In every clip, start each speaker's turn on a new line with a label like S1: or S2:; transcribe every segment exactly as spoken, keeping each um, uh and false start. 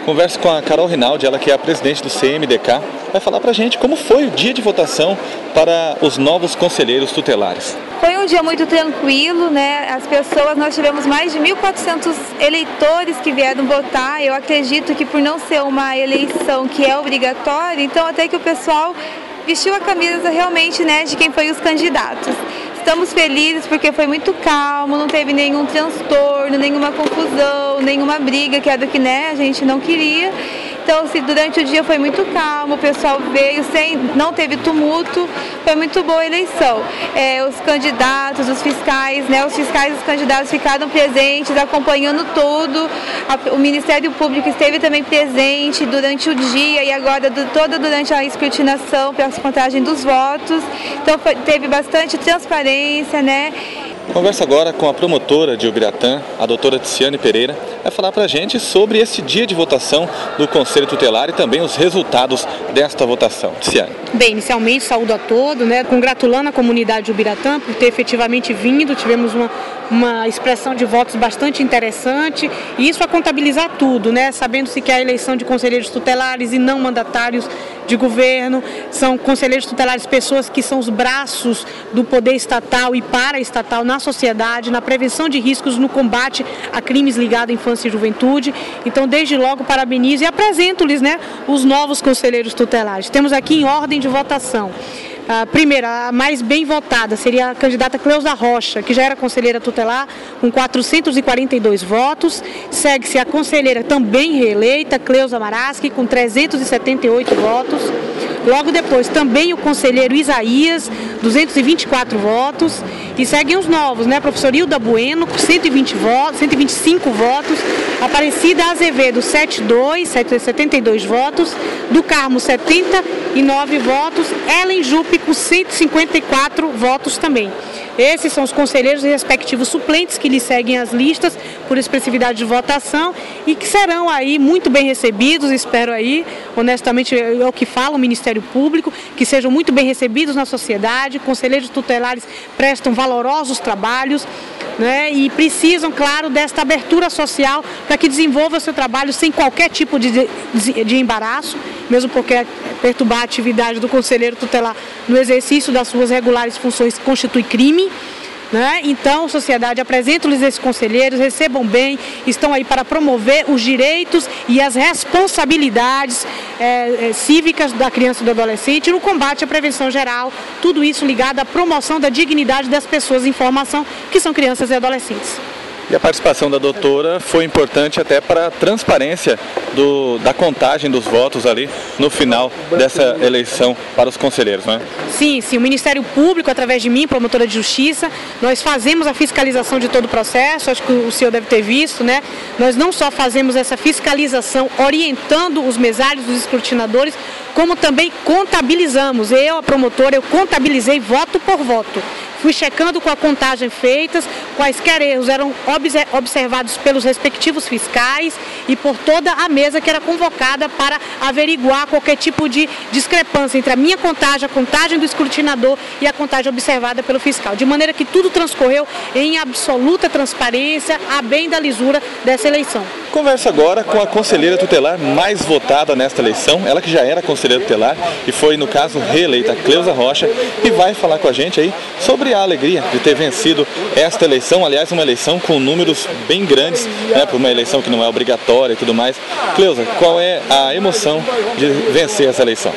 S1: Converso com a Carol Rinaldi, ela que é a presidente do C M D K, vai falar pra gente como foi o dia de votação para os novos conselheiros tutelares.
S2: Foi um dia muito tranquilo, né? As pessoas, nós tivemos mais de mil e quatrocentos eleitores que vieram votar. Eu acredito que por não ser uma eleição que é obrigatória, então até que o pessoal vestiu a camisa realmente, né, de quem foi os candidatos. Estamos felizes porque foi muito calmo, não teve nenhum transtorno, nenhuma confusão, nenhuma briga, que é do que, né, a gente não queria. Então, assim, durante o dia foi muito calmo, o pessoal veio, sem, não teve tumulto, foi muito boa a eleição. É, os candidatos, os fiscais, né, os fiscais e os candidatos ficaram presentes, acompanhando tudo. A, o Ministério Público esteve também presente durante o dia e agora do, toda durante a escrutinação para a contagem dos votos. Então, foi, teve bastante transparência, né?
S1: Conversa agora com a promotora de Ubiratã, a doutora Ticiane Pereira, vai falar para a gente sobre esse dia de votação do Conselho Tutelar e também os resultados desta votação. Ticiane.
S3: Bem, inicialmente saúdo a todos, né, congratulando a comunidade de Ubiratã por ter efetivamente vindo, tivemos uma, uma expressão de votos bastante interessante e isso a contabilizar tudo, né, sabendo-se que a eleição de conselheiros tutelares e não mandatários de governo, são conselheiros tutelares pessoas que são os braços do poder estatal e paraestatal na sociedade, na prevenção de riscos, no combate a crimes ligados à infância e juventude. Então, desde logo, parabenizo e apresento-lhes, né, os novos conselheiros tutelares. Temos aqui em ordem de votação. A primeira, a mais bem votada, seria a candidata Cleusa Rocha, que já era conselheira tutelar, com quatrocentos e quarenta e dois votos. Segue-se a conselheira também reeleita, Cleusa Maraschi, com trezentos e setenta e oito votos. Logo depois, também o conselheiro Isaías, duzentos e vinte e quatro votos. E seguem os novos, né? Professor Hilda Bueno, com cento e vinte votos, cento e vinte e cinco votos. Aparecida Azevedo, setenta e dois votos. Do Carmo, setenta e nove votos. Ellen Juppe, com cento e cinquenta e quatro votos também. Esses são os conselheiros e respectivos suplentes que lhe seguem as listas por expressividade de votação e que serão aí muito bem recebidos, espero aí, honestamente é o que fala o Ministério Público, que sejam muito bem recebidos na sociedade. Conselheiros tutelares prestam valorosos trabalhos, né, e precisam, claro, desta abertura social para que desenvolva seu trabalho sem qualquer tipo de, de, de embaraço, mesmo porque perturbar a atividade do conselheiro tutelar no exercício das suas regulares funções constitui crime. Né? Então, sociedade, apresento-lhes esses conselheiros, recebam bem, estão aí para promover os direitos e as responsabilidades é, é, cívicas da criança e do adolescente no combate à prevenção geral, tudo isso ligado à promoção da dignidade das pessoas em formação, que são crianças e adolescentes.
S1: E a participação da doutora foi importante até para a transparência do, da contagem dos votos ali no final dessa eleição para os conselheiros, não é?
S3: Sim, sim. O Ministério Público, através de mim, promotora de justiça, nós fazemos a fiscalização de todo o processo, acho que o senhor deve ter visto, né? Nós não só fazemos essa fiscalização orientando os mesários, os escrutinadores, como também contabilizamos. Eu, a promotora, eu contabilizei voto por voto. Fui checando com a contagem feitas, quaisquer erros eram observados pelos respectivos fiscais e por toda a mesa que era convocada para averiguar qualquer tipo de discrepância entre a minha contagem, a contagem do escrutinador e a contagem observada pelo fiscal. De maneira que tudo transcorreu em absoluta transparência, a bem da lisura dessa eleição.
S1: Conversa agora com a conselheira tutelar mais votada nesta eleição, ela que já era conselheira tutelar e foi, no caso, reeleita, Cleusa Rocha, e vai falar com a gente aí sobre a alegria de ter vencido esta eleição, aliás, uma eleição com números bem grandes, né, para uma eleição que não é obrigatória e tudo mais. Cleusa, qual é a emoção de vencer essa eleição?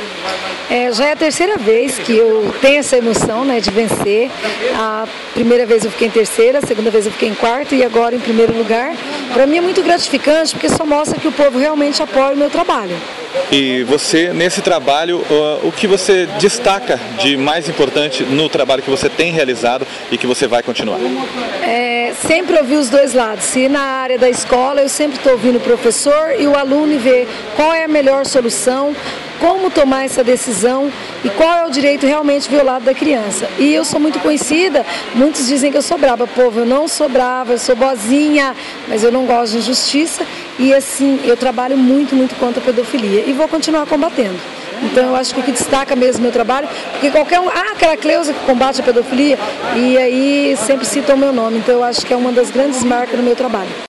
S4: É, já é a terceira vez que eu tenho essa emoção, né, de vencer. A primeira vez eu fiquei em terceira, a segunda vez eu fiquei em quarto e agora em primeiro lugar. Para mim é muito gratificante porque só mostra que o povo realmente apoia o meu trabalho.
S1: E você, nesse trabalho, uh, o que você destaca de mais importante no trabalho que você tem realizado e que você vai continuar?
S4: É, sempre ouvir os dois lados. Se na área da escola eu sempre estou ouvindo o professor e o aluno e ver qual é a melhor solução, como tomar essa decisão e qual é o direito realmente violado da criança. E eu sou muito conhecida, muitos dizem que eu sou brava. Povo, eu não sou brava, eu sou boazinha, mas eu não gosto de injustiça e assim, eu trabalho muito, muito contra a pedofilia e vou continuar combatendo. Então eu acho que o que destaca mesmo o meu trabalho, porque qualquer um, ah, aquela Cleusa que combate a pedofilia, e aí sempre citam o meu nome, então eu acho que é uma das grandes marcas do meu trabalho.